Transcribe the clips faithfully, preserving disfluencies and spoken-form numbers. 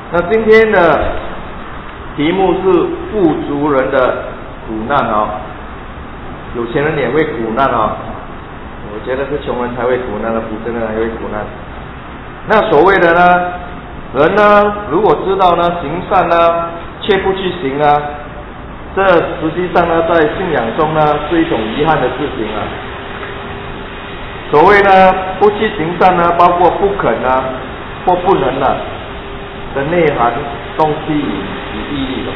那今天的题目是富足人的苦难哦，有钱人也会苦难哦。我觉得是穷人才会苦难的，富真的才会苦难。那所谓的呢，人呢，如果知道呢行善呢，却不去行啊，这实际上呢，在信仰中呢是一种遗憾的事情啊。所谓呢，不去行善呢，包括不肯啊，或不能啊的内涵、动机与意义的。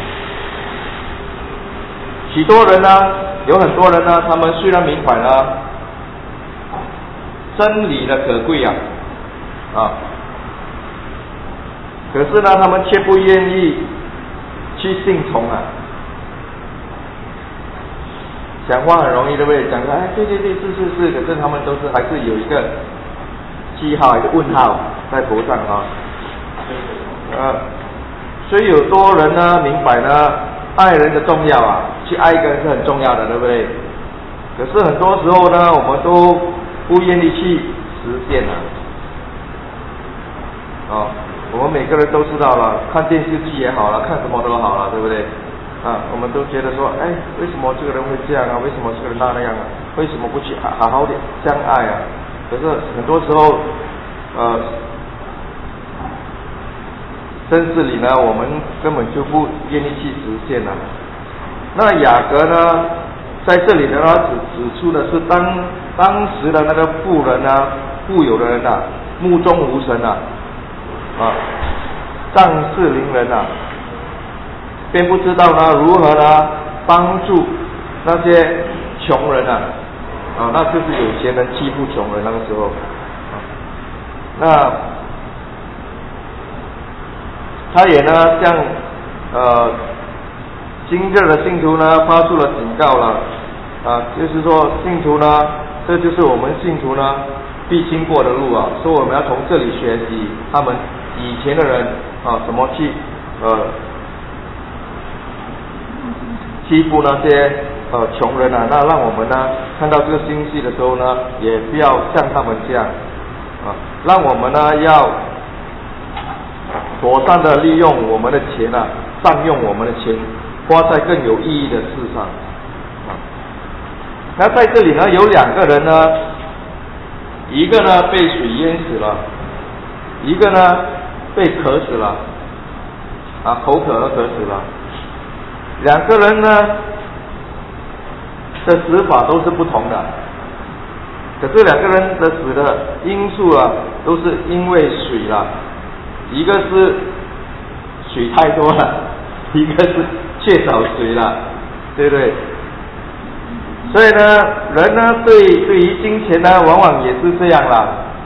许多人呢，有很多人呢，他们虽然明白了真理的可贵啊，啊，可是呢，他们却不愿意去信从啊。讲话很容易，对不对？讲说，哎，对对对，是是是，可是他们都是还是有一个记号，一个问号在头上啊。呃，所以有多人呢明白呢，爱人的重要啊，去爱一个人是很重要的，对不对？可是很多时候呢，我们都不愿意去实践啊。哦，我们每个人都知道了，看电视剧也好了，看什么都好了，对不对？啊，我们都觉得说，哎，为什么这个人会这样啊？为什么这个人那样啊？为什么不去好好的相爱啊？可是很多时候，呃，真实里呢，我们根本就不愿意去实现啊。那雅各呢，在这里呢，他指指出的是当当时的那个富人啊，富有的人啊，目中无神啊，啊，仗势凌人啊。便不知道呢如何呢帮助那些穷人啊，啊，那就是有钱人欺负穷人那个时候，啊，那他也呢向呃今日的信徒呢发出了警告了，啊，就是说信徒呢，这就是我们信徒呢必经过的路啊，所以我们要从这里学习他们以前的人啊怎么去呃。欺负那些呃穷人啊，那让我们呢看到这个信息的时候呢，也不要像他们这样啊，让我们呢要妥善的利用我们的钱啊，善用我们的钱，花在更有意义的事上啊。那在这里呢，有两个人呢，一个呢被水淹死了，一个呢被渴死了，啊，口渴而渴死了。两个人呢的死法都是不同的，可是两个人的死的因素啊，都是因为水了，一个是水太多了，一个是缺少水了，对不对？所以呢，人呢对对于金钱呢，往往也是这样啦，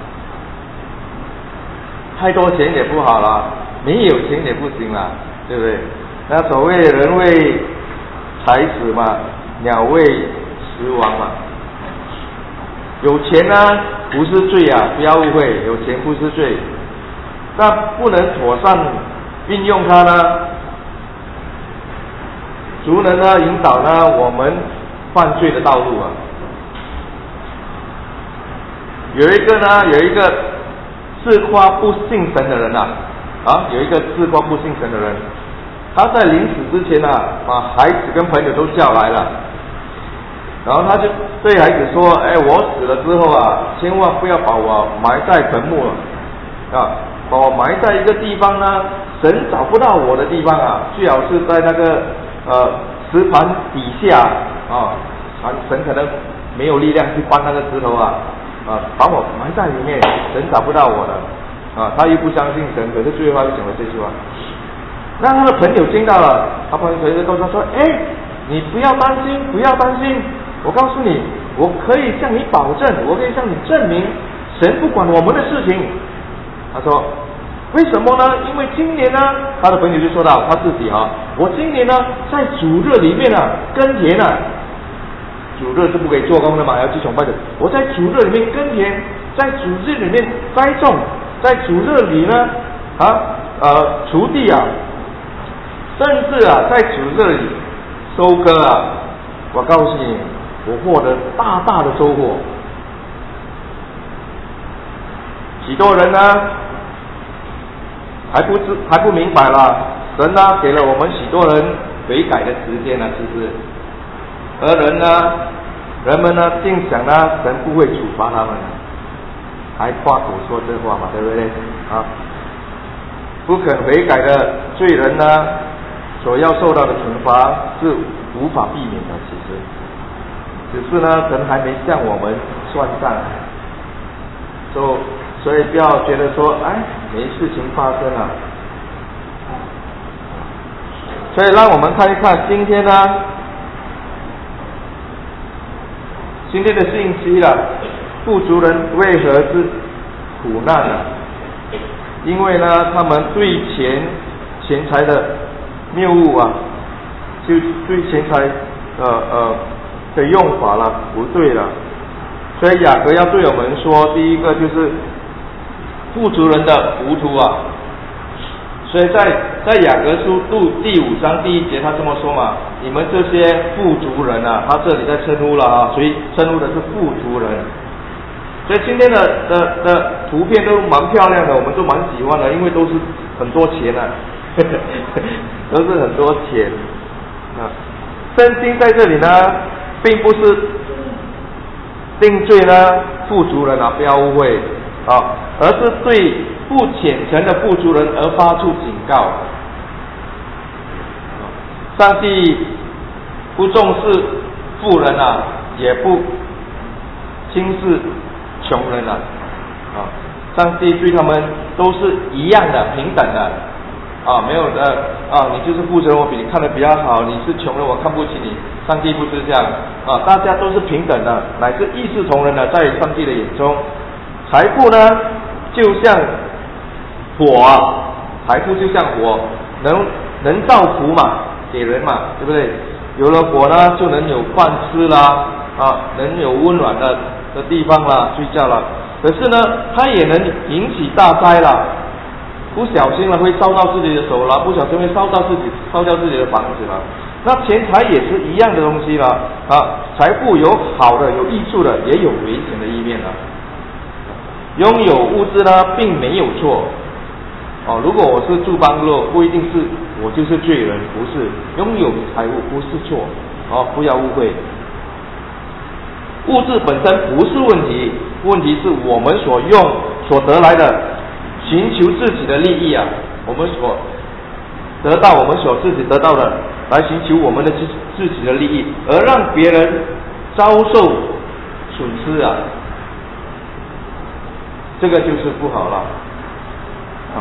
太多钱也不好了，没有钱也不行了，对不对？那所谓人为财死嘛，鸟为食亡嘛。有钱呢不是罪啊，不要误会，有钱不是罪，但不能妥善运用它呢，足能呢引导呢我们犯罪的道路啊。有一个呢，有一个自夸不信神的人啊，啊，有一个自夸不信神的人。他在临死之前啊，把孩子跟朋友都叫来了，然后他就对孩子说：“哎，我死了之后啊，千万不要把我埋在坟墓了，啊，把我埋在一个地方呢，神找不到我的地方啊，最好是在那个呃石盘底下啊，神可能没有力量去搬那个石头啊，啊，把我埋在里面，神找不到我的，啊，他又不相信神，可是最后他就讲了这句话。”那他的朋友听到了，他朋友就告诉他说：“哎，你不要担心，不要担心，我告诉你，我可以向你保证，我可以向你证明，神不管我们的事情。”他说：“为什么呢？因为今年呢，他的朋友就说到他自己啊，我今年呢在主日里面呢耕田啊，主日是不可以做工的嘛，要去崇拜的。我在主日里面耕田，在主日里面栽种，在主日里呢啊呃锄地啊。”甚至啊，在主日里收割啊，我告诉你，我获得大大的收获。许多人呢， 还不知还不明白啦。神呢给了我们许多人悔改的时间呢，其实，而人呢，人们呢竟想呢神不会处罚他们，还夸口说这话嘛，对不对？啊，不肯悔改的罪人呢，所要受到的惩罚是无法避免的，其实。只是呢，神还没向我们算账，所所以不要觉得说，哎，没事情发生啊。所以让我们看一看今天呢，今天的信息了，富足人为何是苦难呢？因为呢，他们对钱钱财的谬误啊，就对钱财呃呃。的用法了不对了，所以雅各要对我们说，第一个就是富足人的糊涂啊。所以在在雅各书第五章第一节他这么说嘛，你们这些富足人啊，他这里在称呼了啊，所以称呼的是富足人。所以今天的的的图片都蛮漂亮的，我们都蛮喜欢的，因为都是很多钱啊，都是很多钱啊。圣经在这里呢，并不是定罪呢富足人啊，不要误会啊，而是对不虔诚的富足人而发出警告。上帝不重视富人啊，也不轻视穷人啊，啊，上帝对他们都是一样的，平等的。啊，没有的啊，你就是富足人，我比你看得比较好；你是穷人，我看不起你。上帝不是这样啊，大家都是平等的，乃至一视同仁的，在上帝的眼中，财富呢就像火啊，财富就像火，能能造福嘛，给人嘛，对不对？有了火呢，就能有饭吃啦，啊，能有温暖的的地方啦，睡觉啦。可是呢，它也能引起大灾啦。不小心了会烧到自己的手了，不小心会烧到自己烧掉自己的房子了。那钱财也是一样的东西了啊，财富有好的有益处的，也有危险的一面了。拥有物质呢并没有错哦，如果我是住邦路，不一定是我就是罪人，不是。拥有财物不是错哦，不要误会。物质本身不是问题，问题是我们所用所得来的，寻求自己的利益啊，我们所得到我们所自己得到的，来寻求我们的自自己的利益，而让别人遭受损失啊，这个就是不好了啊。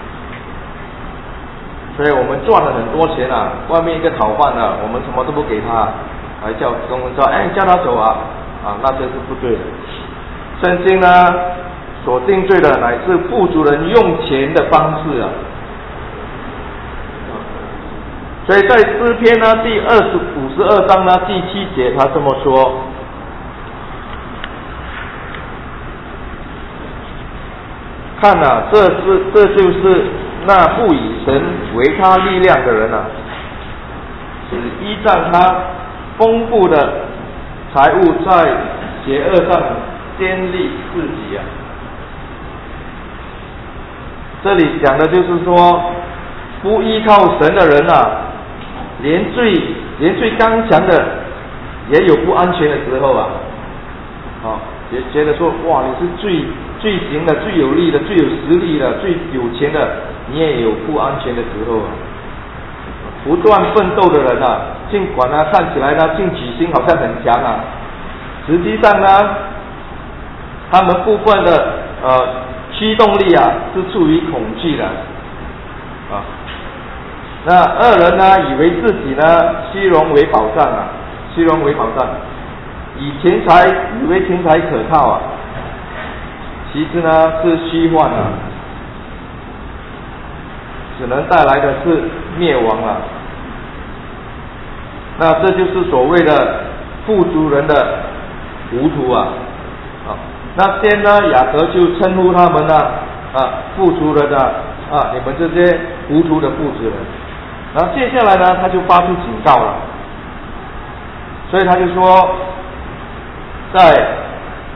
所以我们赚了很多钱啊，外面一个讨饭的，我们什么都不给他，还叫跟我们说，哎，叫他走啊，啊，那这是不对的。圣经呢所定罪的乃是富足人用钱的方式啊。所以在诗篇呢第二十五十二章呢第七节他这么说，看啊，这是这就是那不以神为他力量的人啊，只依仗他丰富的财物在邪恶上坚立自己啊。这里讲的就是说，不依靠神的人啊，连最连最刚强的也有不安全的时候啊，啊，也觉得说，哇，你是最最行的、最有力的、最有实力的、最有钱的，你也有不安全的时候啊。不断奋斗的人啊，尽管呢看起来呢进取心好像很强啊，实际上呢，他们部分的呃驱动力啊是出于恐惧的啊。那二人呢以为自己呢虚荣为保障啊，虚荣为保障，以钱财以为钱财可靠啊，其实呢是虚幻啊，只能带来的是灭亡啊。那这就是所谓的富足人的糊涂啊。啊，那先呢雅各就称呼他们呢啊富足人的啊，你们这些糊涂的富足人。然后接下来呢他就发出警告了，所以他就说，在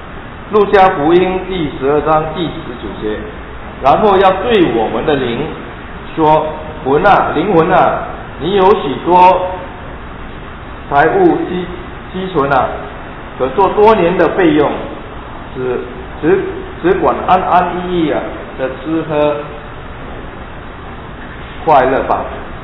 路加福音第十二章第十九节，然后要对我们的灵说魂啊，灵魂啊，你有许多财物积积存啊，可做多年的费用，只只只管安安逸逸啊的吃喝快乐吧。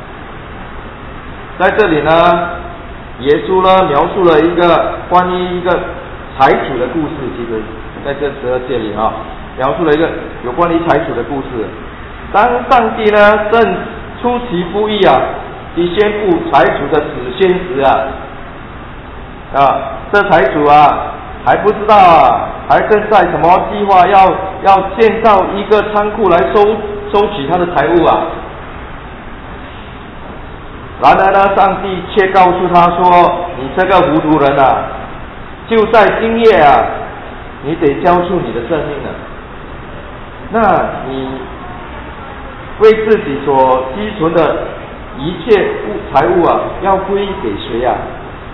在这里呢，耶稣呢描述了一个关于一个财主的故事，其实在这十二节里啊，描述了一个有关于财主的故事。当上帝呢正出其不意啊，以宣布财主的死宣时啊，啊，这财主啊还不知道啊，还正在什么计划要要建造一个仓库来收收取他的财物啊。然而呢，上帝却告诉他说：“你这个糊涂人啊，就在今夜啊，你得交出你的生命了。那你为自己所积存的一切物财物啊，要归给谁啊？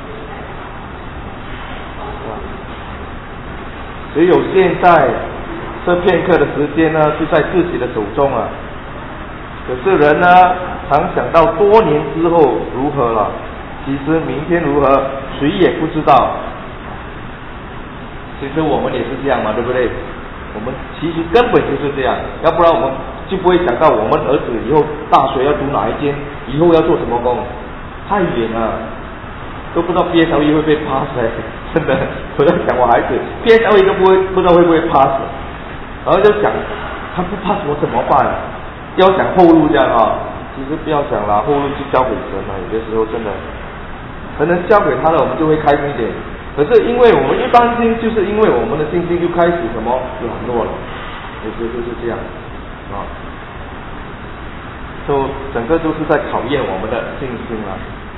只有现在这片刻的时间呢，是在自己的手中啊。可是人呢，常想到多年之后如何了，其实明天如何，谁也不知道。其实我们也是这样嘛，对不对？我们其实根本就是这样，要不然我们就不会想到我们儿子以后大学要读哪一间，以后要做什么工，太远了，都不知道 P S L E 会不会 pass， 真的，我在想我孩子 P S L E 都不会，不知道会不会 pass， 然后就想他不 pass 我怎么办？要想后路这样啊，其实不要想啦，后路就交给神了。有些时候真的，可能交给他了，我们就会开心一点。可是因为我们一担心，就是因为我们的信心就开始什么软弱了，有时候就是这样啊，就整个都是在考验我们的信心啊。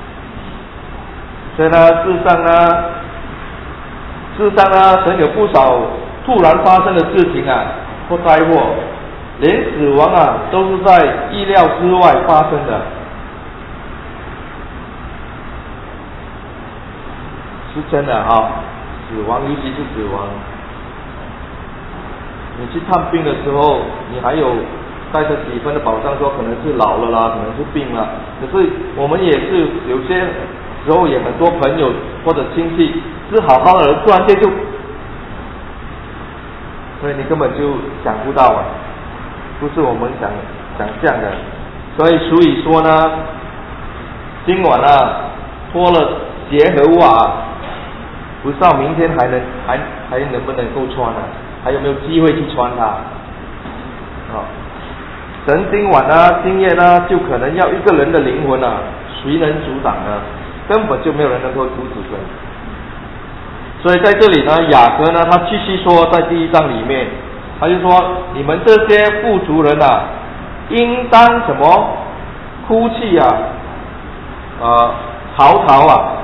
所以呢，世上呢，世上呢，曾有不少突然发生的事情啊，或灾祸，连死亡啊，都是在意料之外发生的。是真的啊，死亡，尤其是死亡。你去探病的时候，你还有带着几分的保障，说可能是老了啦，可能是病了。可是我们也是有些时候也很多朋友或者亲戚是好好的人，突然间就，所以你根本就想不到啊，不是我们想想象的。所以所以说呢，今晚啊脱了鞋和袜，不知道明天还能还还能不能够穿啊？还有没有机会去穿它？啊，神今晚呢，今夜呢，就可能要一个人的灵魂啊，谁能阻挡呢？根本就没有人能够阻止神。所以在这里呢，雅各呢，他继续说，在第一章里面，他就说：你们这些富足人啊，应当什么哭泣啊，呃，嚎啕啊。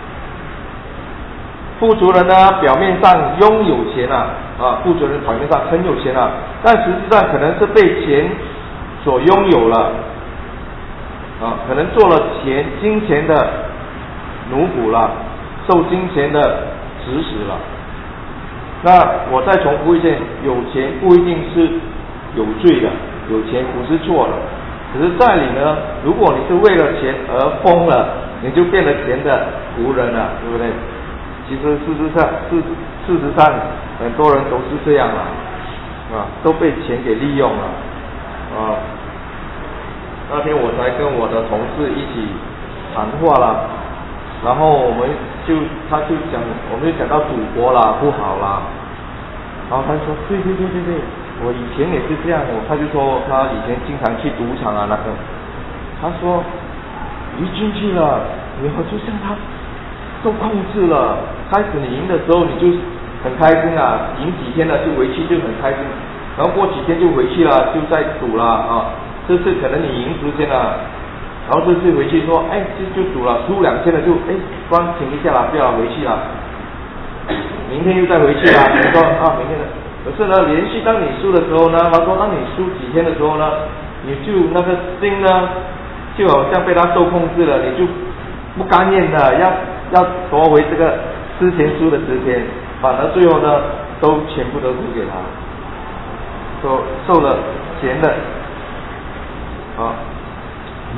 富足人呢，表面上拥有钱啊，啊，富足人表面上很有钱啊，但实际上可能是被钱所拥有了，啊，可能做了钱金钱的奴仆了，受金钱的指使了。那我再重复一遍，有钱不一定是有罪的，有钱不是错的，只是在你呢，如果你是为了钱而疯了，你就变了钱的仆人了，对不对？其实事实上，事事实上，很多人都是这样了，啊，都被钱给利用了，啊。那天我才跟我的同事一起谈话了，然后我们就他就讲，我们就讲到赌博啦，不好啦，然后他就说，对对对对对，我以前也是这样，我他就说他以前经常去赌场啊那个，他说一进去了，然后就像他受控制了。开始你赢的时候你就很开心啊，赢几天了就回去就很开心，然后过几天就回去了，就在赌了啊。这次可能你赢十天了，然后这次回去说，哎，就就赌了，输两千了就哎，关停一下了，不要回去了，明天又再回去了。你说啊，明天的，可是呢，连续当你输的时候呢，他说当你输几天的时候呢，你就那个心呢，就好像被他受控制了，你就不甘愿的要要夺回这个之前输的十天，反而最后呢，都全部都输给他，说受了钱的啊。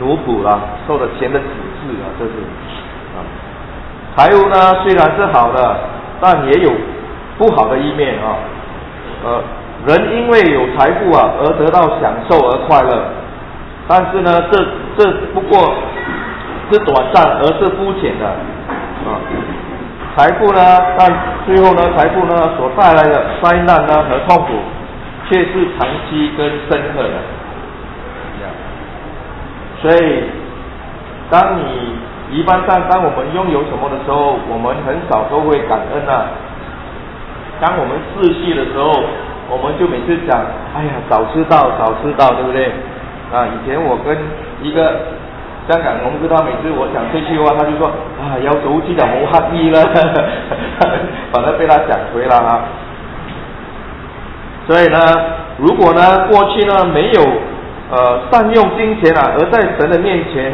奴仆啦，受了钱的指示啊，这是啊。财务呢虽然是好的，但也有不好的一面啊。呃，人因为有财富啊而得到享受而快乐，但是呢，这这不过是短暂而是肤浅的啊。财富呢，但最后呢，财富呢所带来的灾难呢和痛苦，却是长期跟深刻的。所以，当你一般上，当我们拥有什么的时候，我们很少都会感恩啊。当我们逝去的时候，我们就每次讲，哎呀，早知道，早知道，对不对？啊，以前我跟一个香港农夫，他每次我讲这句话，他就说啊，有早知就冇乞衣啦，反正被他讲回了啊。所以呢，如果呢过去呢没有呃善用金钱啊，而在神的面前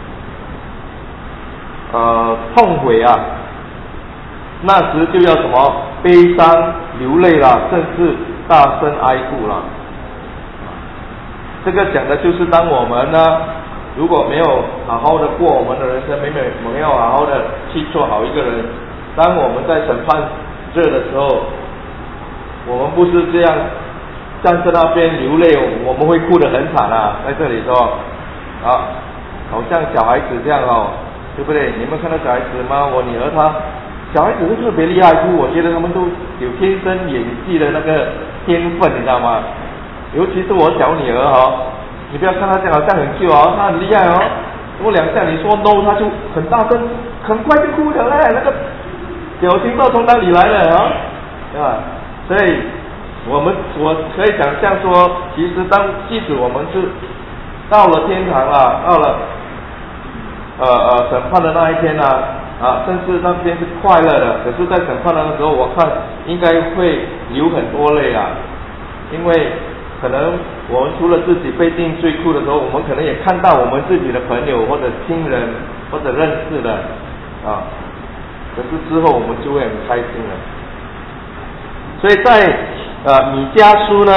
呃痛悔啊，那时就要什么悲伤流泪啦，甚至大声哀哭啦。这个讲的就是当我们呢如果没有好好的过我们的人生，没有没有好好的去做好一个人，当我们在审判这的时候，我们不是这样站在那边流泪，我们会哭得很惨啊。在这里说啊，好像小孩子这样哦，对不对？你们看到小孩子吗？我女儿她小孩子是特别厉害哭，我觉得他们都有天生演技的那个天分，你知道吗？尤其是我小女儿哦，你不要看她这样好像很旧哦，她很厉害哦。我两下你说 no， 她就很大声，很快就哭了嘞，那个表情不知道从哪里来的啊，对吧？所以我们我可以想象说，其实当即使我们是到了天堂了，到了呃呃审判的那一天呢，啊，甚至那天是快乐的，可是，在审判的时候，我看应该会流很多泪啊，因为可能我们除了自己被定罪苦的时候，我们可能也看到我们自己的朋友或者亲人或者认识的啊，可是之后我们就会很开心了。所以在呃米迦书呢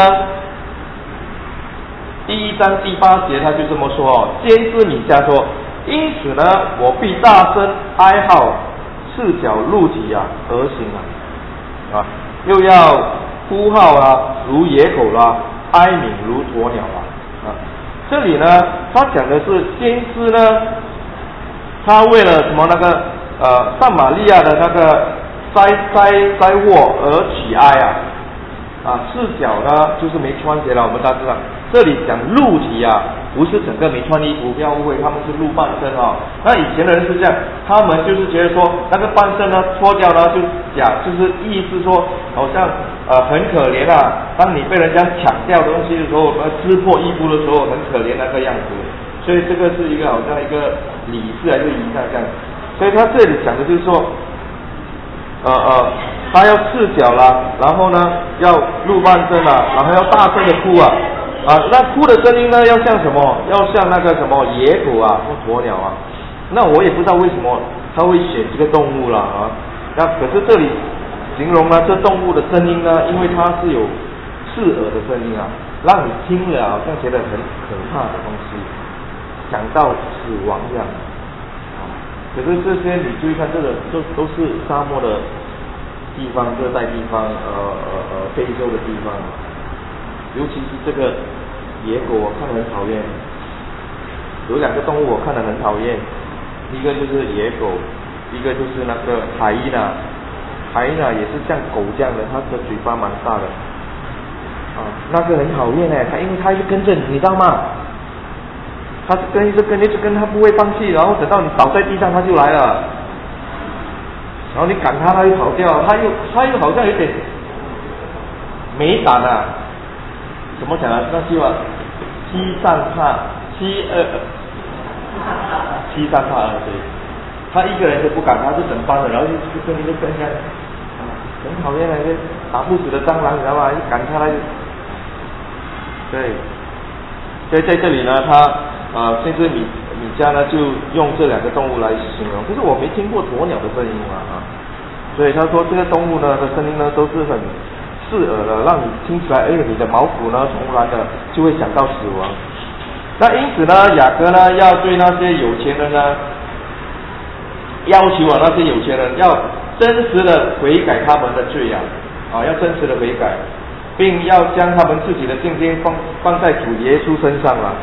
第一章第八节他就这么说哦，先知米迦说，因此呢我必大声哀号，赤脚露体啊而行啊，啊又要呼号啊如野狗啦，哀鸣如鸵鸟啦啊。这里呢他讲的是先知呢，他为了什么那个呃撒玛利亚的那个灾灾灾祸而起哀啊，啊赤脚呢就是没穿鞋了，我们大家知道，这里讲露体啊，不是整个没穿衣服，不要误会，他们是露半身啊、哦。那以前的人是这样，他们就是觉得说那个半身呢脱掉呢就假，就是意思说好像呃很可怜啊，当你被人家抢掉东西的时候，呃撕破衣服的时候很可怜那个样子，所以这个是一个好像一个礼式还是仪式这样，所以他这里讲的就是说。呃呃，他要赤脚啦，然后呢要露半身啦，然后要大声的哭啊啊，那哭的声音呢要像什么？要像那个什么野狗啊或鸵鸟啊。那我也不知道为什么他会选这个动物啦啊。那可是这里形容呢这动物的声音呢，因为它是有刺耳的声音啊，让你听了好像觉得很可怕的东西，想到死亡这样。可是这些你注意看，这个都都是沙漠的地方，热带地方，呃呃呃，非洲的地方，尤其是这个野狗，我看得很讨厌。有两个动物我看得很讨厌，一个就是野狗，一个就是那个海伊娜。海伊娜也是像狗这样的，它的嘴巴蛮大的，啊，那个很讨厌哎，它因为它就跟着你，你知道吗？他是跟一直跟一直跟，他不会放弃，然后等到你倒在地上，他就来了，然后你赶他，他又跑掉，他又他又好像有点没胆啊，怎么讲啊？那句话，欺善怕欺二，欺善怕二，对，他一个人就不赶，他是整班的，然后就就跟一个跟一个，很讨厌那个打不死的蟑螂，你知道吗？一赶他来，对，所以在这里呢，他。啊，甚至米米迦呢就用这两个动物来形容，可是我没听过鸵鸟的声音嘛啊，所以他说这个动物呢的声音呢都是很刺耳的，让你听起来，哎，你的毛骨呢重然的就会想到死亡。 那因此呢，雅各呢要对那些有钱人呢，要求啊那些有钱人要真实的悔改他们的罪啊，啊要真实的悔改，并要将他们自己的信心放放在主耶稣身上了。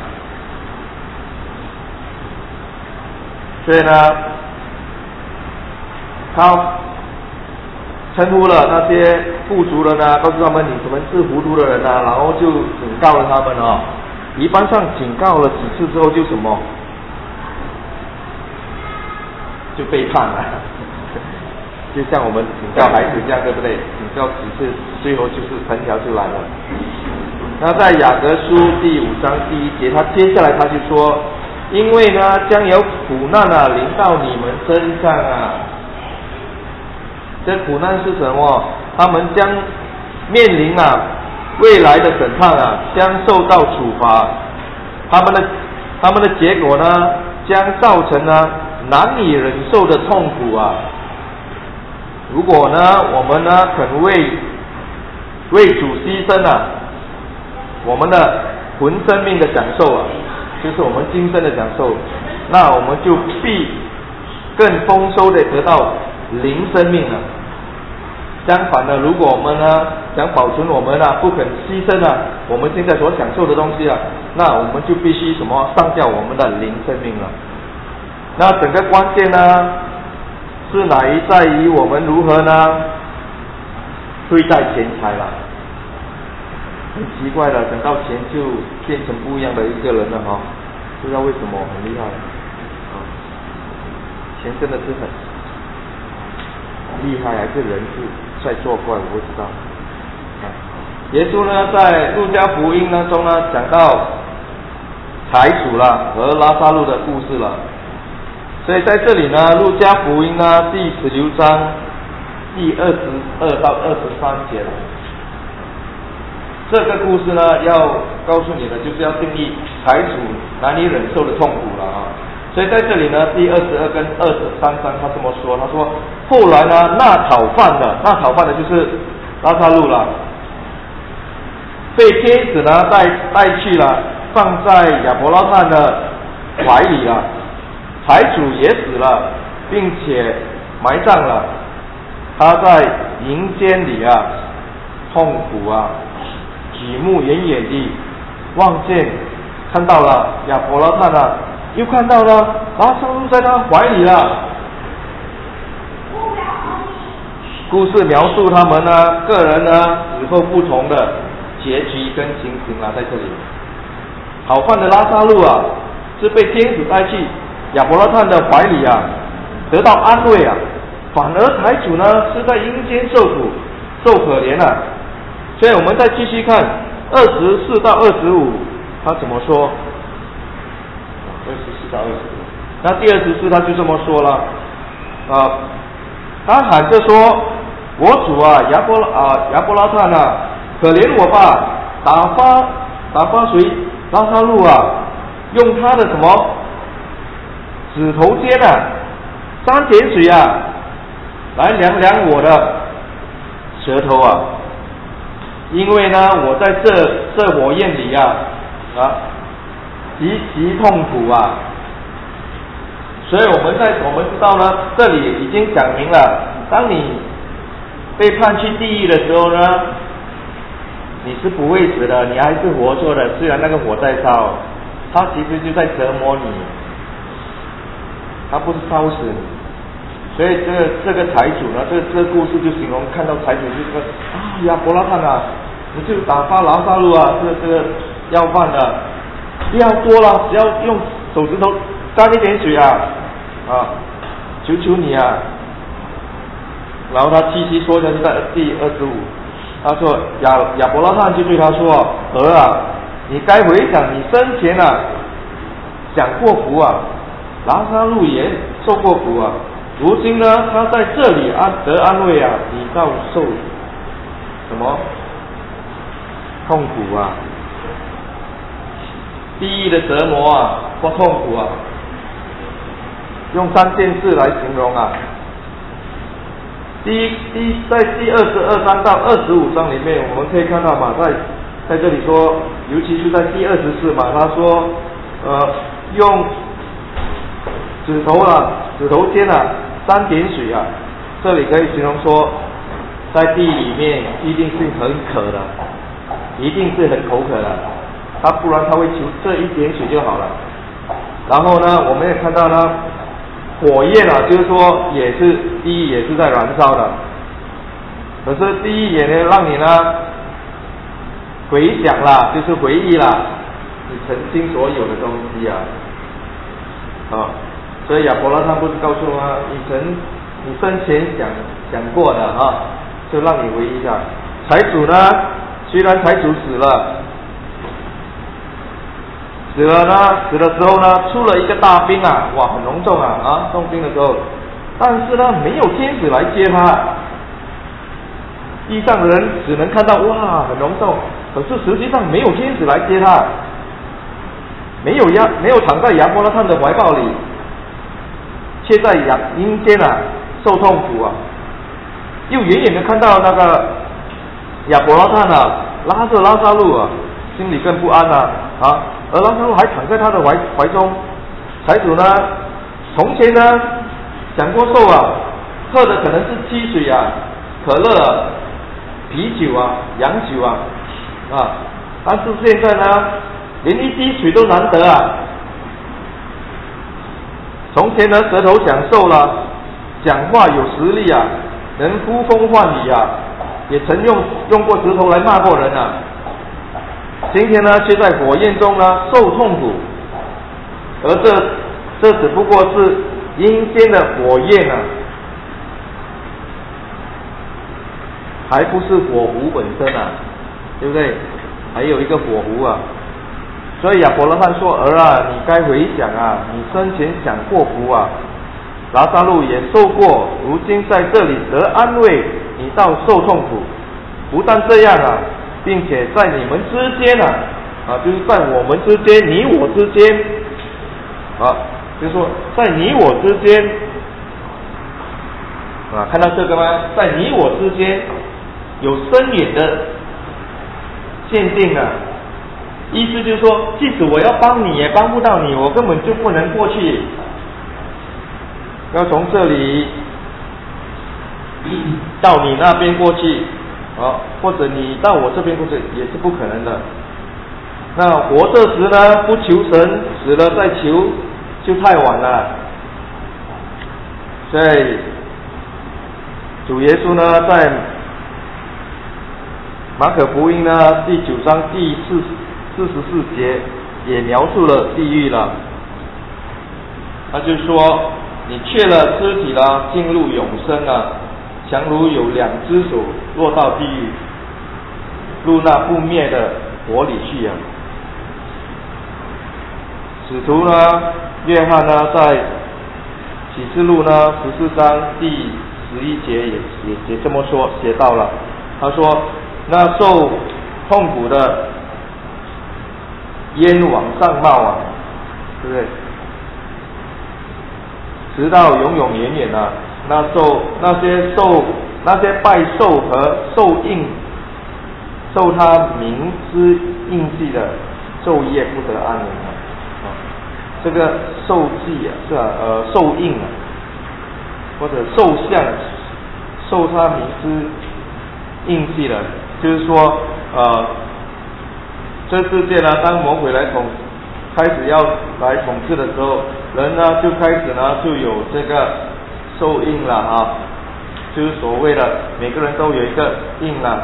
所以呢，他称呼了那些富足人呢，告诉他们你们是糊涂的人啊，然后就警告了他们哦。一般上警告了几次之后就什么，就背叛了，就像我们警告孩子这样，对不对？警告几次，最后就是藤条就来了。那在雅各书第五章第一节，他接下来他就说，因为呢将有苦难啊临到你们身上啊。这苦难是什么？他们将面临啊未来的审判啊，将受到处罚。他们的他们的结果呢，将造成呢难以忍受的痛苦啊。如果呢我们呢肯为为主牺牲啊，我们的魂生命的享受啊，就是我们今生的享受，那我们就必更丰收的得到灵生命了。相反的，如果我们呢想保存我们啊不肯牺牲啊我们现在所享受的东西啊，那我们就必须什么上掉我们的灵生命了。那整个关键呢是乃于在于我们如何呢对待钱财了。很奇怪的，等到钱就变成不一样的一个人了哈、哦，不知道为什么，很厉害啊！钱真的是很厉害，还是人是在作怪，我不知道。啊，耶稣呢在路加福音当中呢讲到财主了和拉撒路的故事了，所以在这里呢，路加福音呢第十六章第二十二到二十三节了。这个故事呢，要告诉你的就是要定义财主难以忍受的痛苦了啊。所以在这里呢，第二十二跟二十三章他这么说，他说后来呢，那讨饭的，那讨饭的就是拉撒路了，被天使呢带带去了，放在亚伯拉罕的怀里了。财主也死了，并且埋葬了。他在阴间里啊，痛苦啊，举目远远地望见，看到了亚伯拉罕啊，又看到了拉撒路在他怀里了。故事描述他们呢，个人呢死后不同的结局跟情形啊，在这里。讨饭的拉撒路啊，是被天使带去亚伯拉罕的怀里啊，得到安慰啊。反而财主呢，是在阴间受苦，受可怜啊。所以我们再继续看二十四到二十五，他怎么说？二十四到二十五，那第二十四他就这么说了啊，他喊着说：“我主啊，亚伯拉啊亚伯拉罕啊，可怜我吧，打发打发谁拉撒路啊，用他的什么指头尖啊，沾点水啊，来凉凉我的舌头啊。”因为呢，我在这这火焰里啊，啊，极其痛苦啊，所以我们在我们知道呢，这里已经讲明了，当你被判去地狱的时候呢，你是不会死的，你还是活着的，虽然那个火在烧，它其实就在折磨你，它不是烧死你。所以这个这个财主呢，这个这个故事就形容看到财主就说啊亚伯拉罕啊，你就打发拉撒路啊，这个这个要饭的，不要多了，只要用手指头沾一点水啊，啊，求求你啊。然后他继续说的是在第二十五，他说亚亚伯拉罕就对他说：“儿啊，你该回想你生前啊享过福啊，拉撒路也受过苦啊。如今呢，他在这里安得安慰啊，你倒受什么痛苦啊？地狱的折磨啊，或痛苦啊，用三件事来形容啊。第一，第一在第二十二章到二十五章里面，我们可以看到嘛，在在这里说，尤其是在第二十四嘛，他说呃用指头啊指头尖啊三点水啊，这里可以形容说，在地里面一定是很渴的，一定是很口渴的，他不然他会求这一点水就好了。然后呢，我们也看到呢，火焰啊，就是说也是地也是在燃烧的，可是地也呢让你呢回想啦，就是回忆啦，你曾经所有的东西啊，啊，所以亚伯拉罕不是告诉他，你曾你生前想想过的啊，就让你回忆一下。财主呢，虽然财主死了。死了呢，死的时候呢，出了一个大兵啊，哇，很隆重啊，啊，重兵的时候，但是呢，没有天使来接他，地上的人只能看到哇，很隆重，可是实际上没有天使来接他，没有亚，没有躺在亚伯拉罕的怀抱里，却在阳阴间啊受痛苦啊，又远远的看到那个亚伯拉罕啊拉着拉撒路啊，心里更不安啊，啊。而拉撒路还躺在他的怀怀中，财主呢，从前呢想过受啊，喝的可能是汽水啊、可乐啊、啤酒啊、洋酒啊，啊，但是现在呢，连一滴水都难得啊。从前呢，舌头享受了，讲话有实力啊，能呼风唤雨啊，也曾用用过石头来骂过人啊。今天呢，却在火焰中呢受痛苦，而这这只不过是阴间的火焰啊，还不是火湖本身啊，对不对？还有一个火湖啊，所以亚伯拉罕说：“儿啊，你该回想啊，你生前享过福啊，拉撒路也受过，如今在这里得安慰，你倒受痛苦。不但这样啊。”并且在你们之间啊，啊，就是在我们之间，你我之间，啊，就是说在你我之间，啊，看到这个吗？在你我之间有深远的限定啊，意思就是说，即使我要帮你，也帮不到你，我根本就不能过去，要从这里到你那边过去。啊，或者你到我这边过去也是不可能的。那活着时呢，不求神，死了再求，就太晚了。所以主耶稣呢，在马可福音呢第九章第四四十四节也描述了地狱了。他就说，你缺了肢体了，进入永生了。强如有两只手落到地狱，入那不灭的火里去啊！使徒呢，约翰呢，在启示录呢十四章第十一节也也也这么说，写到了。他说：“那受痛苦的烟往上冒啊，对不对？直到永永远远啊！那受那些受那些拜兽和受印受他名之印记的，昼夜不得安宁啊！啊，这个受记啊，是啊，呃，受印啊，或者受像，受他名之印记的，就是说，呃，这世界呢，当魔鬼来统开始要来统治的时候，人呢就开始呢就有这个受印了啊，就是所谓的每个人都有一个印了，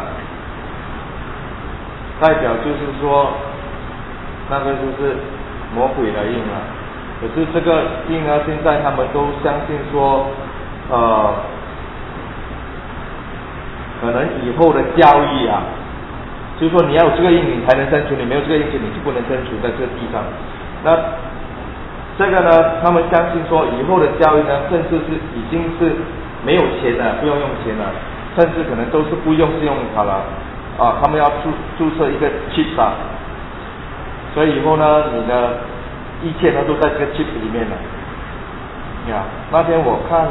代表就是说那个就是魔鬼的印了。可是这个印呢，现在他们都相信说，呃，可能以后的教育啊，就是说你要有这个印，你才能生存，你没有这个印，你就不能生存在这个地上。那这个呢，他们相信说以后的教育呢，甚至是已经是没有钱了，不用用钱了，甚至可能都是不用信用卡了啊，他们要注注册一个 chip 啊，所以以后呢，你的一切呢都在这个 chip 里面了。呀，那天我看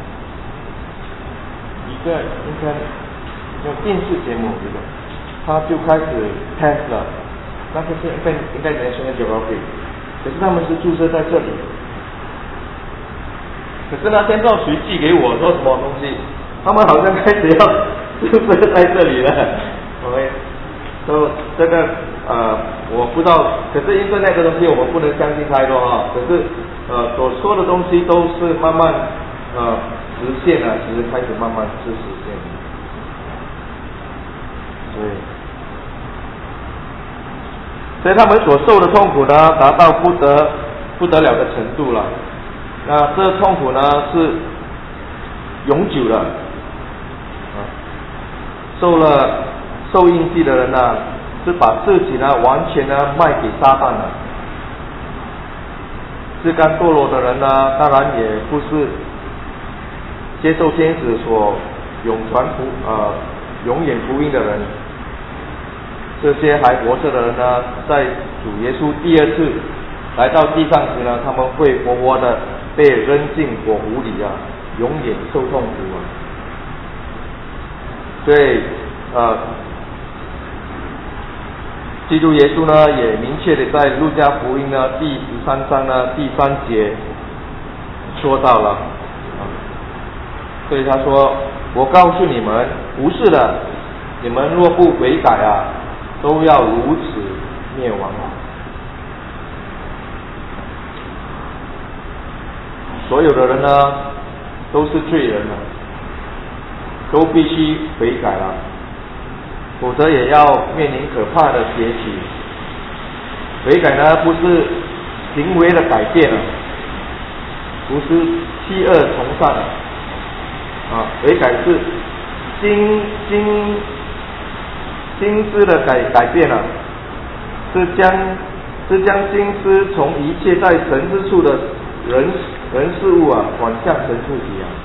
一个应该有电视节目，这个他就开始 test 了，那个是应该应该 National Geographic。 可是他们是注册在这里。可是呢，天照局寄给我说什么东西，他们好像开始要注册在这里了。OK， 说这个呃，我不知道，可是因为那个东西我们不能相信太多啊。可是呃，所说的东西都是慢慢呃实现了，其实开始慢慢是实现的。所以，所以他们所受的痛苦呢，达到不得不得了的程度了。那这痛苦呢是永久的，啊，受了受印记的人呢，是把自己呢完全呢卖给撒旦了。自甘堕落的人呢，当然也不是接受天使所永传福呃永远福音的人。这些还活着的人呢，在主耶稣第二次来到地上时呢，他们会活活的被扔进火湖里啊，永远受痛苦啊。所以呃，基督耶稣呢也明确的在路加福音呢第十三章呢第三节说到了，啊，所以他说：“我告诉你们，不是的，你们若不悔改啊，都要如此灭亡啊。”所有的人呢，都是罪人了，都必须悔改了，否则也要面临可怕的结局。悔改呢，不是行为的改变了，不是弃恶从善了，啊，悔改是心心心思的改改变了，是将是将心思从一切在神之处的人人事物啊，转向神自己啊。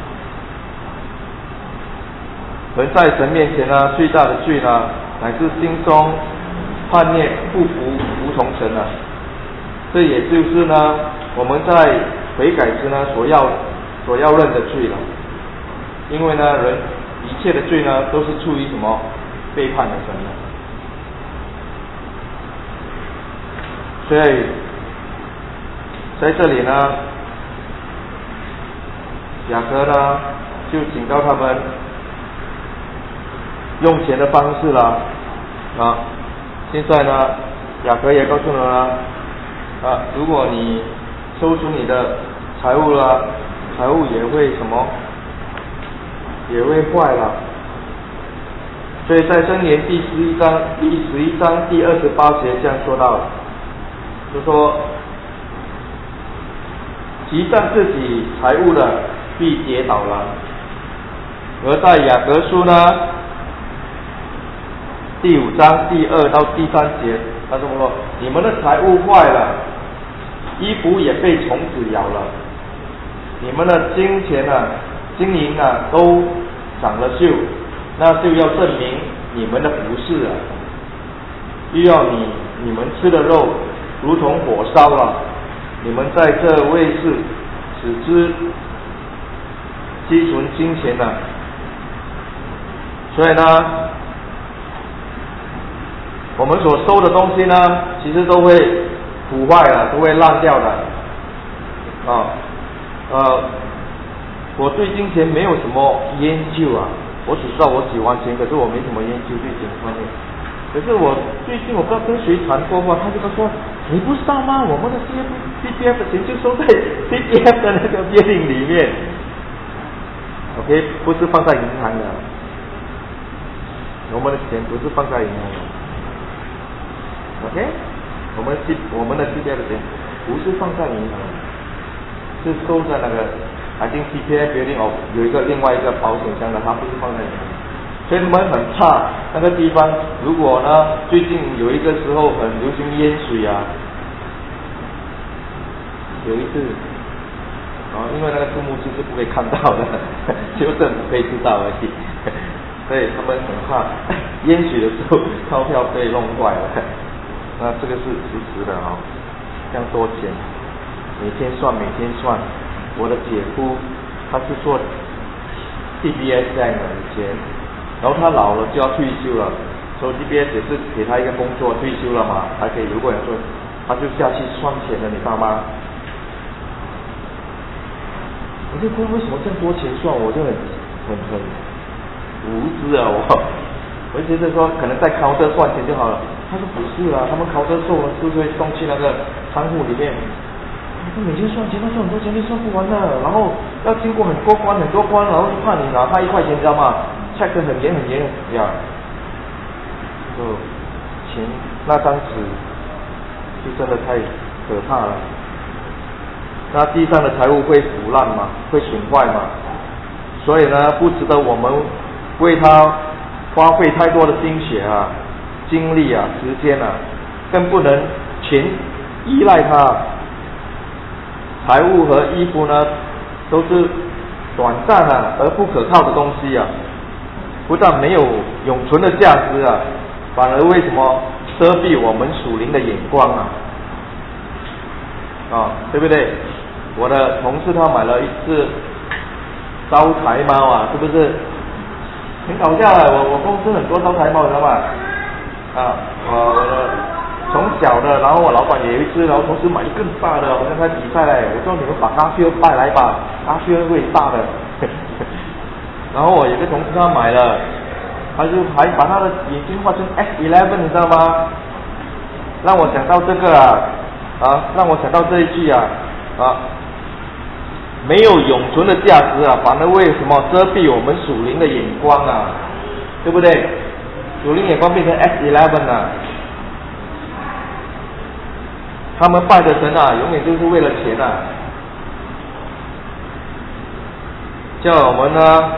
人在神面前呢，最大的罪呢，乃是心中叛逆不服服从神啊。这也就是呢，我们在悔改时呢，所要所要认的罪了。因为呢，人一切的罪呢，都是出于什么？背叛了神了。所以在这里呢，雅各呢就警告他们用钱的方式啦，啊，现在呢，雅各也告诉了呢，啊，如果你收出你的财物啦，财物也会什么，也会坏了。所以在箴言第十一章第十一章第二十八节这样说到，就说积占自己财物的必跌倒了。而在雅各书呢第五章第二到第三节，他这么说：你们的财物坏了，衣服也被虫子咬了，你们的金钱啊、金银啊都长了锈，那就要证明你们的不是啊，又要你你们吃的肉如同火烧了，你们在这位是使之积存金钱啊。所以呢，我们所收的东西呢，其实都会腐坏的，都会烂掉的啊。呃，我对金钱没有什么研究啊，我只知道我喜欢钱，可是我没什么研究对钱方面。可是我最近我刚跟谁谈过话，他就说：你不知道吗？我们的 C P F 的钱就收在 C P F 的那个约定里面 ，OK， 不是放在银行的。我们的钱不是放在银行的 ，OK， 我们 C 我们的 C P F 的钱不是放在银行的，是收在那个 I think C P F building of 有一个另外一个保险箱的，它不是放在银行。所以他们很怕那个地方，如果呢最近有一个时候很流行淹水啊，有一次，啊，因为那个字幕是是不可以看到的，只有政府可以知道而已。所以他们很怕淹水的时候钞票被弄坏了。那这个是实时的啊、哦，这样多钱，每天算每天算。我的姐夫他是做 D B S 这样的以前，然后他老了就要退休了，所以 D B S 也是给他一个工作，退休了嘛，还可以如果要说，他他就下去算钱了，你知道吗？我就不知道为什么这么多钱算，我就很很很无知啊！我我就觉得说可能在counter算钱就好了。他说不是啊，他们counter售了，就会送去那个仓库里面。他每天算钱，他算很多钱，你算不完的。然后要经过很多关很多关，然后就怕你拿他一块钱，你知道吗 ？check 得很严很严呀。就钱那张纸就真的太可怕了。那地上的财物会腐烂嘛，会损坏嘛，所以呢，不值得我们为他花费太多的心血啊、精力啊、时间啊，更不能全依赖他。财物和衣服呢，都是短暂啊而不可靠的东西啊，不但没有永存的价值啊，反而为什么遮蔽我们属灵的眼光啊？啊，对不对？我的同事他买了一只招财猫啊，是不是？很搞笑啊！我我公司很多招财猫，知道吗？啊，我我的从小的，然后我老板也有一只，然后同时买更大的，我跟他比赛嘞。我说你们把阿薛带来吧，阿薛会大的。然后我有个同事他买了，他就还把他的眼睛画成 S 十一， 你知道吗？让我想到这个啊啊，让我想到这一句啊啊。没有永存的价值啊，反而为什么遮蔽我们属灵的眼光啊？对不对？属灵眼光变成 S 十一 啊。他们拜的神啊，永远就是为了钱啊。叫我们呢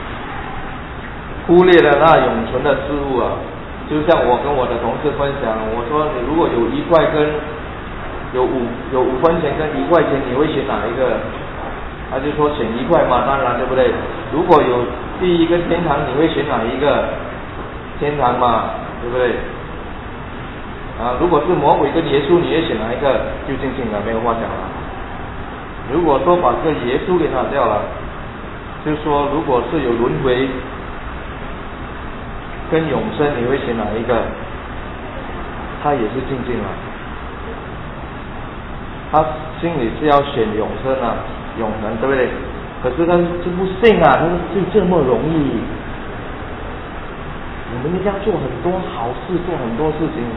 忽略了那永存的事物啊。就像我跟我的同事分享，我说你如果有一块跟有五有五分钱跟一块钱，你会选哪一个？他就说选一块嘛，当然对不对？如果有地狱跟天堂，你会选哪一个？天堂嘛，对不对？啊，如果是魔鬼跟耶稣，你会选哪一个？就尽兴了，没有话讲了。如果说把这个耶稣给拿掉了，就说如果是有轮回跟永生，你会选哪一个？他也是尽兴了。他心里是要选永生啊。永恒，对不对？可是他就不信啊，他说就这么容易，我们一定要做很多好事，做很多事情。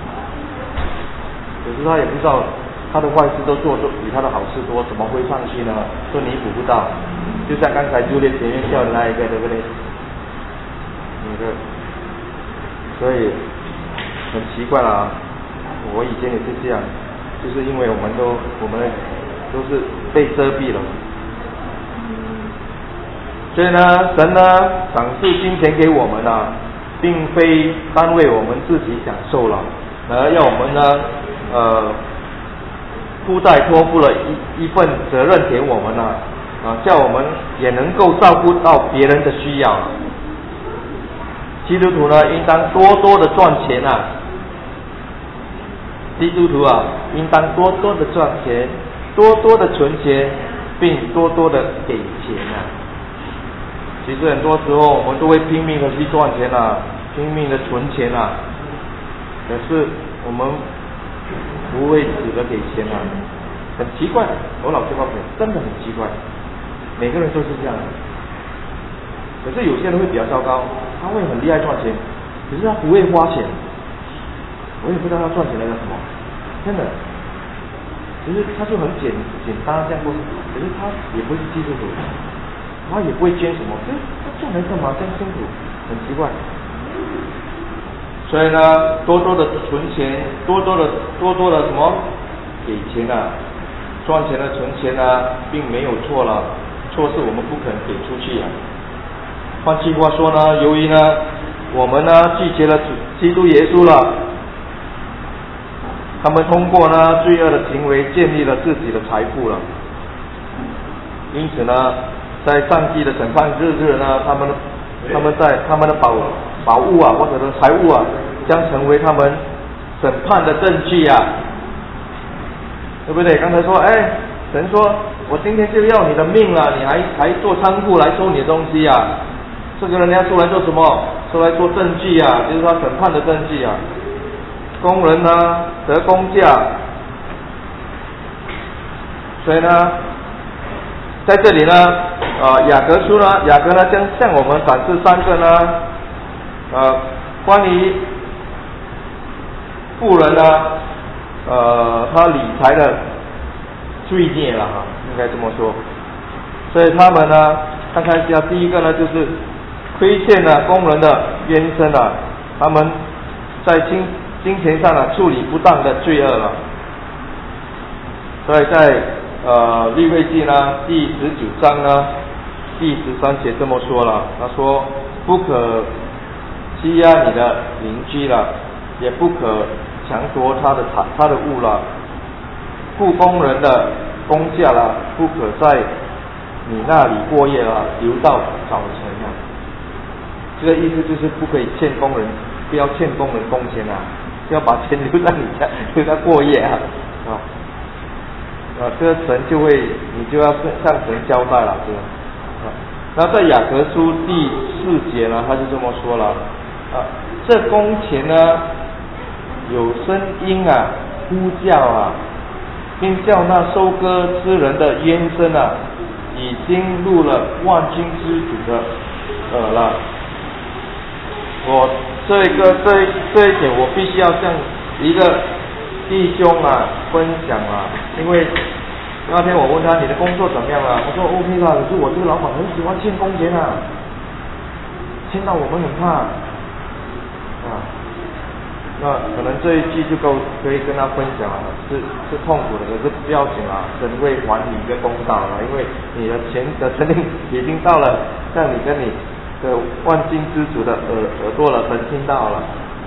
可是他也不知道他的坏事都做比他的好事多，怎么会上去呢？说弥补不到，就像刚才就列前面笑的那一个，对不对？那个，所以很奇怪了啊！我以前也是这样，就是因为我们都我们都是被遮蔽了，所以呢，神呢赏赐金钱给我们啊，并非单为我们自己享受了，而要我们呢，呃，父代托付了一一份责任给我们啊，啊，叫我们也能够照顾到别人的需要。基督徒呢，应当多多的赚钱啊，基督徒啊，应当多多的赚钱。多多的存钱，并多多的给钱啊！其实很多时候我们都会拼命的去赚钱啊，拼命的存钱啊，可是我们不会舍得给钱啊，很奇怪。我老实告诉你，真的很奇怪，每个人都是这样的。可是有些人会比较糟糕，他会很厉害赚钱，可是他不会花钱。我也不知道他赚钱来干什么，真的。其实他就很简简单这样过，可是他也不是基督徒，他也不会捐什么，可是他赚来干嘛？这样辛苦，很奇怪。所以呢，多多的存钱，多多的多多的什么给钱啊，赚钱的存钱啊，并没有错了，错是我们不肯给出去啊。换句话说呢，由于呢我们呢拒绝了基督耶稣了。他们通过呢罪恶的行为建立了自己的财富了，因此呢，在上帝的审判日日呢，他们他们在他们的宝宝物啊或者是财物啊，将成为他们审判的证据啊，对不对？刚才说，哎，神说我今天就要你的命了，你还还做仓库来收你的东西啊？这个人家出来做什么？出来做证据啊，就是他审判的证据啊。 工人呢得工价，所以呢，在这里呢，呃，雅各书呢，雅各呢将向我们展示三个呢，呃，关于富人呢，呃，他理财的罪孽了哈，应该这么说。所以他们呢，看看一下，第一个呢就是亏欠了工人的冤声啊，他们在金金钱上呢处理不当的罪恶了。所以在呃利未记呢第十九章呢第十三节这么说了，他说不可欺压你的邻居了，也不可强夺他的产他的物了，雇工人的工价了，不可在你那里过夜了，留到早晨啊。这个意思就是不可以欠工人，不要欠工人工钱啊，要把钱留在你家，留在过夜啊啊啊！这个神就会，你就要向神交代了，这个啊。那在雅各书第四节呢，他就这么说了啊，这工钱呢有声音啊，呼叫啊，并叫那收割之人的冤声啊，已经入了万军之主的耳了。我这个这这一点，我必须要向一个弟兄啊分享啊，因为那天我问他你的工作怎么样了，我说 OK 啦，可是我这个老板很喜欢欠工钱啊，欠到我们很怕啊。那可能这一句就够可以跟他分享了，是是痛苦的，可是不要紧啦，神会还你一个公道了，因为你的钱的生命已经到了像你跟你的万金之主的耳耳朵了，神听到了。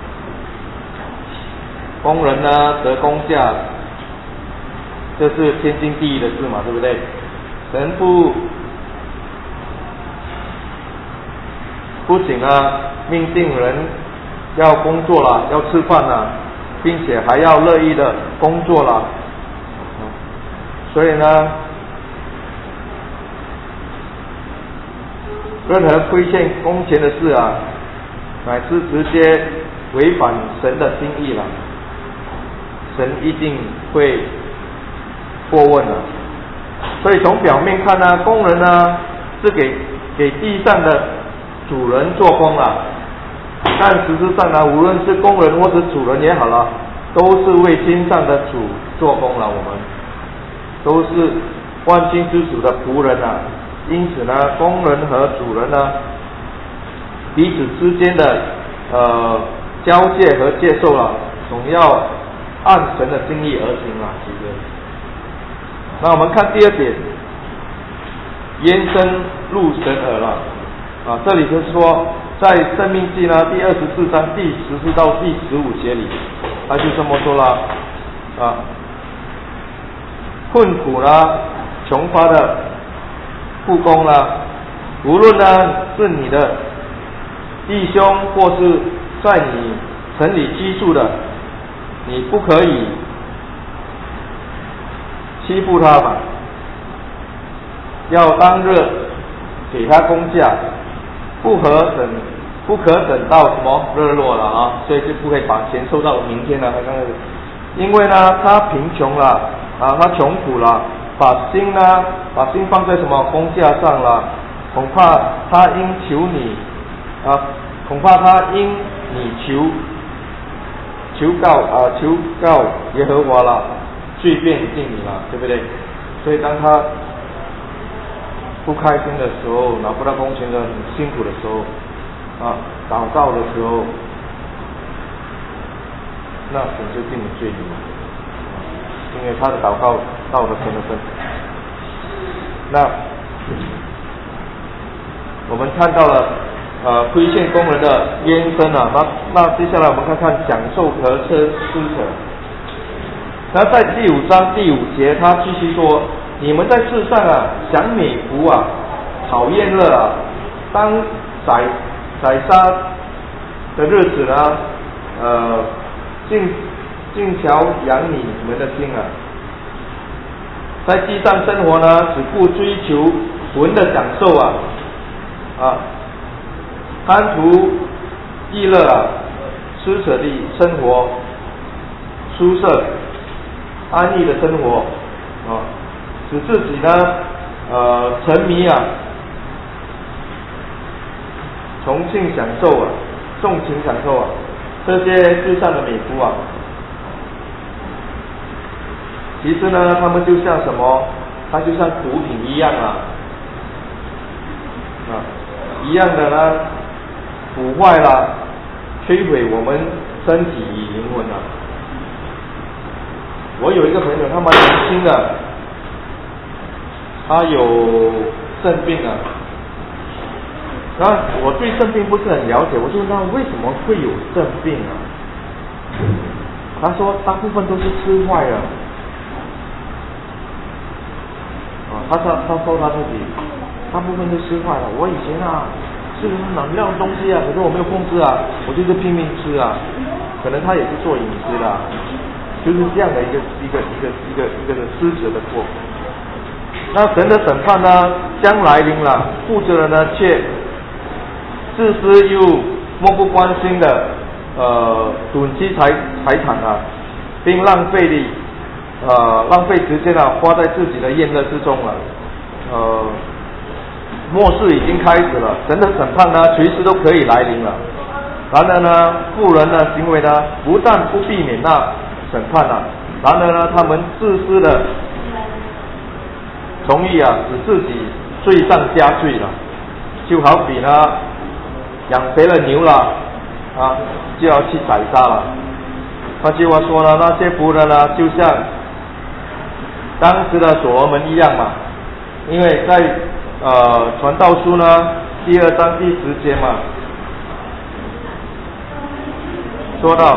工人呢得工价，这是天经地义的事嘛，对不对？神不不仅啊命定人要工作了，要吃饭了，并且还要乐意的工作了，所以呢，任何亏欠工钱的事啊，乃是直接违反神的心意了，神一定会过问了。所以从表面看呢，工人呢是给给地上的主人做工了，但实质上呢，无论是工人或者主人也好了，都是为天上的主做工了，我们都是万军之主的仆人啊。因此呢，工人和主人呢，彼此之间的呃交界和接受了，总要按神的心意而行啊，其实。那我们看第二点，冤声入神耳了啊，这里就是说，在申命记呢第二十四章第十四到第十五节里，他就这么说了啊，困苦啦、穷乏的雇工啦，无论呢是你的弟兄或是在你城里居住的，你不可以欺负他吧，要当日给他工价，不可等不可等到什么日落了啊，所以就不可以把钱收到明天了，因为呢他贫穷了啊，他穷苦了，把心呢把心放在什么工价上了，恐怕他因求你啊，恐怕他因你求求告啊求告耶和华了，罪便定你了，对不对？所以当他不开心的时候，拿不到工钱的很辛苦的时候啊，祷告的时候，那神就定你罪名了，因为他的祷告到了神的份。那我们看到了呃亏欠工人的冤声啊，那那接下来我们看看享受和施施舍。那在第五章第五节，他继续说：你们在世上啊，享美福啊，讨厌乐啊，当宰宰杀的日子呢，呃，尽尽调养你们的心啊。在地上生活呢，只顾追求魂的享受啊，啊，贪图逸乐啊，施舍的生活， 舒适、安逸的生活啊，使自己呢呃沉迷啊，从性享受啊，纵情享受啊，这些世上的美福啊，其实呢，他们就像什么？它就像毒品一样啊，啊，一样的呢，腐坏了、摧毁我们身体与灵魂啊。我有一个朋友，他蛮年轻的，他有肾病啊。然后我对肾病不是很了解，我就问他为什么会有肾病啊？他说大部分都是吃坏了。啊，他说他说他自己大部分都吃坏了。我以前啊吃的是能量的东西啊，可是我没有控制啊，我就是拼命吃啊。可能他也是做饮食的、啊，就是这样的一个一个一个一个一个的施舍的过。那神的审判呢将来临了，负责人呢却自私又漠不关心的呃囤积财财产啊，并浪费的呃浪费时间啊，花在自己的宴乐之中了。呃，末世已经开始了，神的审判呢随时都可以来临了。然而呢，富人的行为呢不但不避免那审判啊，然而呢他们自私的从意啊使自己罪上加罪了，就好比呢养肥了牛了啊，就要去宰杀了。换句话说呢，那些仆人呢，就像当时的所罗门一样嘛。因为在呃传道书呢第二章第十节嘛，说到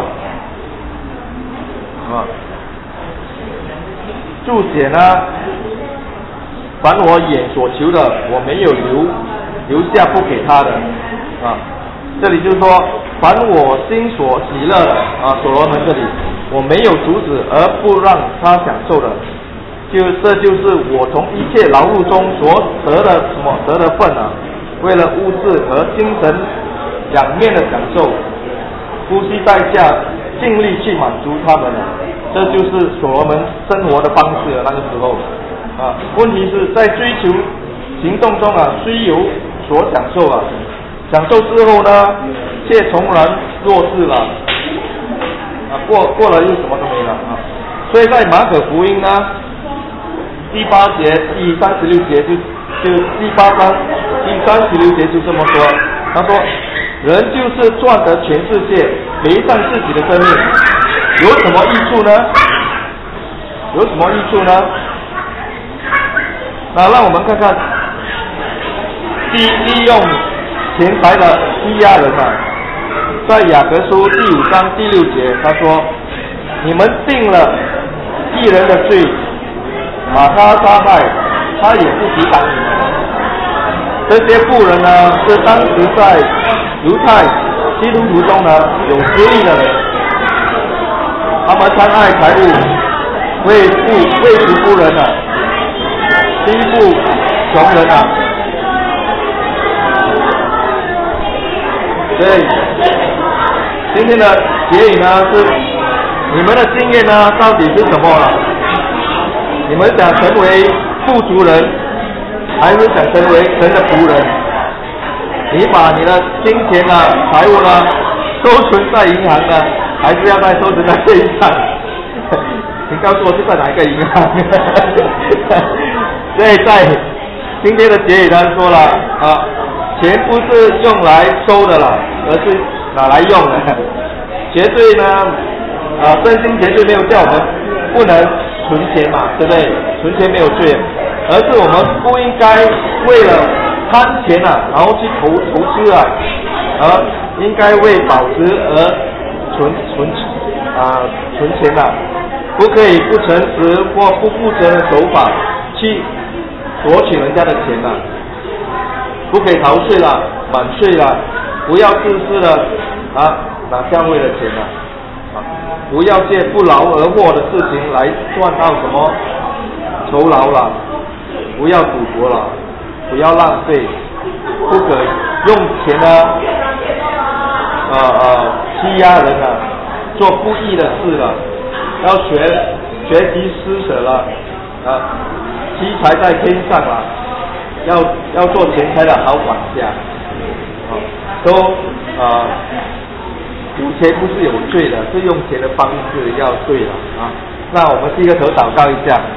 啊，注解呢，凡我眼所求的，我没有留留下不给他的啊。这里就是说，凡我心所喜乐的啊，所罗门这里我没有阻止而不让他享受的，就这就是我从一切劳碌中所得的什么得的份啊，为了物质和精神两面的享受，不惜代价尽力去满足他们了。这就是所罗门生活的方式了。那个时候啊，问题是在追求行动中啊，虽有所享受啊，享受之后呢，却重然弱势了啊，过过了又什么都没了啊。所以在马可福音呢第八节第三十六节就就第八章第三十六节就这么说，他说人就是赚得全世界，赔上自己的生命，有什么益处呢？有什么益处呢？那让我们看看利利用钱财的欺压人啊，在雅各书第五章第六节，他说：你们定了一人的罪，把他杀害，他也不抵挡你们。这些妇人呢，是当时在犹太基督徒中呢有实力的人，他们贪爱财物，为富为食夫人啊，欺负穷人啊。所以今天的结语呢是，你们的经验呢到底是什么了？你们想成为富足人，还是想成为神的仆人？你把你的金钱啊、财物呢收存在银行呢，还是要再收存在这一上？请告诉我是在哪一个银行？所以在今天的结语呢说了啊，钱不是用来收的了，而是拿来用的。绝对呢，啊，真心绝对没有叫我们不能存钱嘛，对不对？存钱没有罪，而是我们不应该为了贪钱啊，然后去投投资啊，而应该为保值而存存啊存钱啊，不可以不诚实或不负责的手法去夺取人家的钱啊，不可以逃税啦、晚税啦，不要自私的啊拿教会的钱啊，啊，不要借不劳而获的事情来赚到什么酬劳啦，不要赌博啦，不要浪费，不可用钱呢，呃呃欺压人啊，做不义的事了， 要学学习施舍了啊，积财在天上了，要要做钱财的好管家啊，都啊，有钱不是有罪的，是用钱的方式要对了啊。那我们第一个头祷告一下。